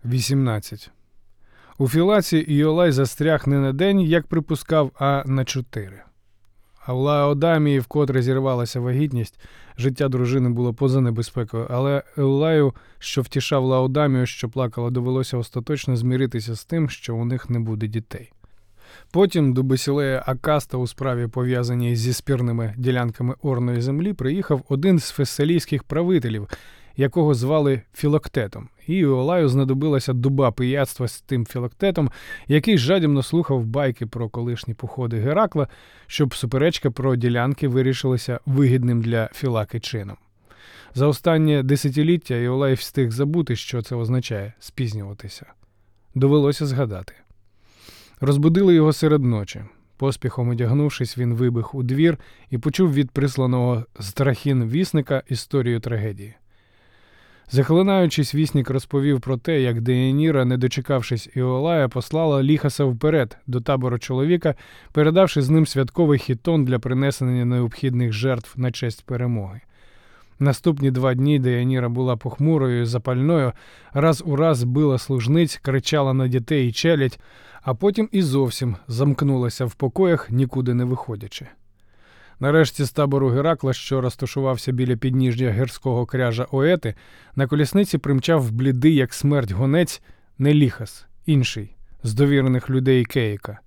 18. У Філаці Іолай застряг не на день, як припускав, а на 4. А в Лаодамії вкотре зірвалася вагітність, життя дружини було поза небезпекою, але Еулаю, що втішав Лаодамію, що плакала, довелося остаточно змиритися з тим, що у них не буде дітей. Потім до Басілея Акаста у справі, пов'язаній зі спірними ділянками орної землі, приїхав один з фессалійських правителів, якого звали Філоктетом, і Іолаю знадобилася доба пияцтва з тим Філоктетом, який жадібно слухав байки про колишні походи Геракла, щоб суперечка про ділянки вирішилася вигідним для Філаки чином. За останнє десятиліття Іолай встиг забути, що це означає – спізнюватися. Довелося згадати. Розбудили його серед ночі. Поспіхом одягнувшись, він вибіг у двір і почув від присланого з Трахін вісника історію трагедії. Захлинаючись, вісник розповів про те, як Деяніра, не дочекавшись Іолая, послала Ліхаса вперед до табору чоловіка, передавши з ним святковий хітон для принесення необхідних жертв на честь перемоги. Наступні 2 дні Деяніра була похмурою і запальною, раз у раз била служниць, кричала на дітей і челядь, а потім і зовсім замкнулася в покоях, нікуди не виходячи. Нарешті з табору Геракла, що розташувався біля підніжжя гірського кряжа Оети, на колісниці примчав блідий, як смерть, гонець не Ліхас, інший, з довірених людей Кейка.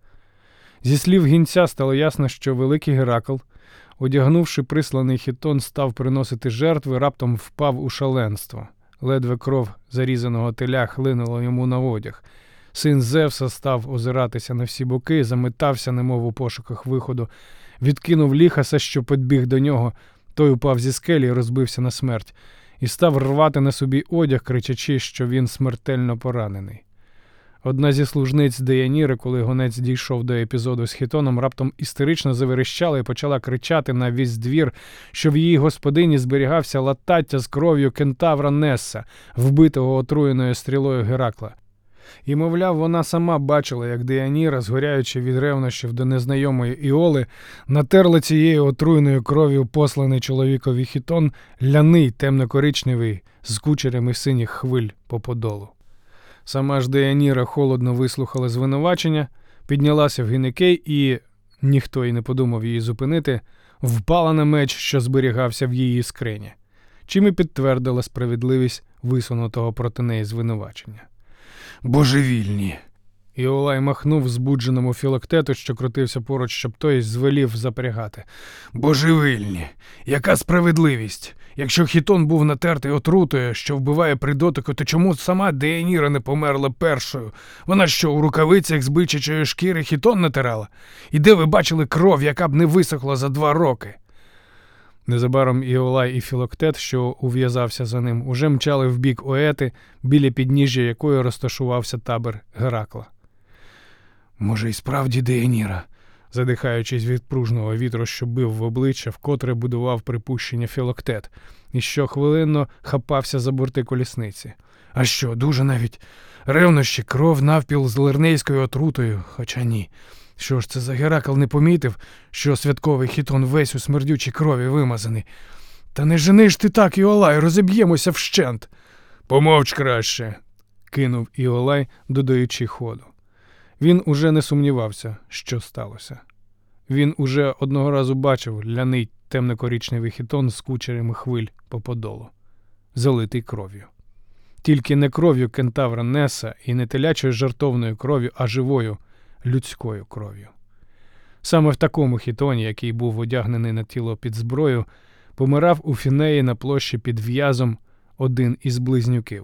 Зі слів гінця стало ясно, що великий Геракл, одягнувши присланий хітон, став приносити жертви, раптом впав у шаленство. Ледве кров зарізаного теля хлинула йому на одяг. Син Зевса став озиратися на всі боки, заметався, немов у пошуках виходу, відкинув Ліхаса, що підбіг до нього, той упав зі скелі і розбився на смерть, і став рвати на собі одяг, кричачи, що він смертельно поранений. Одна зі служниць Деяніри, коли гонець дійшов до епізоду з хітоном, раптом істерично заверещала і почала кричати на весь двір, що в її господині зберігався латаття з кров'ю кентавра Несса, вбитого отруєною стрілою Геракла. І, мовляв, вона сама бачила, як Деяніра, згоряючи від ревнощів до незнайомої Іоли, натерла цією отруєною кров'ю посланий чоловікові хітон, ляний, темно-коричневий, з кучерями синіх хвиль по подолу. Сама ж Деяніра холодно вислухала звинувачення, піднялася в гінекей і, ніхто й не подумав її зупинити, впала на меч, що зберігався в її скрині, чим і підтвердила справедливість висунутого проти неї звинувачення. «Божевільні!» Іолай махнув збудженому Філоктету, що крутився поруч, щоб той звелів запрягати. «Божевільні! Яка справедливість? Якщо хітон був натертий отрутою, що вбиває при дотику, то чому сама Деяніра не померла першою? Вона що, у рукавицях з бичачої шкіри хітон натирала? І де ви бачили кров, яка б не висохла за 2 роки?» Незабаром Іолай і Філоктет, що ув'язався за ним, уже мчали в бік Оети, біля підніжжя якої розташувався табір Геракла. «Може, і справді Деяніра?» задихаючись від пружного вітру, що бив в обличчя, вкотре будував припущення Філоктет, і щохвилинно хапався за борти колісниці. «А що, дуже навіть ревнощі, кров навпіл з лирнейською отрутою, хоча ні. Що ж це за Геракл не помітив, що святковий хітон весь у смердючій крові вимазаний? Та не жени ж ти так, Іолай, розіб'ємося вщент!» «Помовч краще!» – кинув Іолай, додаючи ходу. Він уже не сумнівався, що сталося. Він уже одного разу бачив ляний темно-коричневий хітон з кучерями хвиль по подолу, залитий кров'ю. Тільки не кров'ю кентавра Несса і не телячою жартовною кров'ю, а живою, людською кров'ю. Саме в такому хітоні, який був одягнений на тіло під зброю, помирав у Фінеї на площі під В'язом один із близнюків.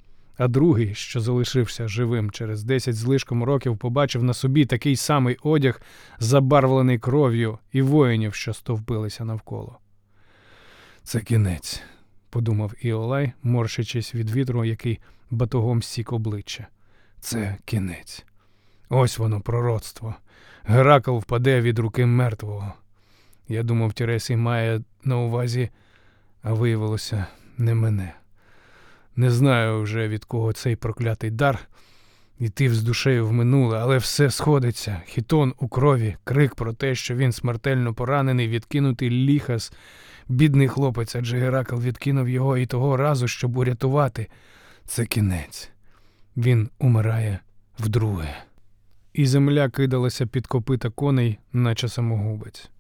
А другий, що залишився живим через 10 з лишком років, побачив на собі такий самий одяг, забарвлений кров'ю, і воїнів, що стовпилися навколо. «Це кінець», – подумав Іолай, морщачись від вітру, який батогом сік обличчя. «Це кінець. Ось воно, пророцтво. Геракл впаде від руки мертвого. Я думав, Тіресій має на увазі, а виявилося не мене. Не знаю вже, від кого цей проклятий дар. Йти з душею в минуле, але все сходиться. Хітон у крові, крик про те, що він смертельно поранений, відкинутий Ліхас. Бідний хлопець, адже Геракл відкинув його і того разу, щоб урятувати. Це кінець. Він умирає вдруге. І земля кидалася під копита коней, наче самогубець.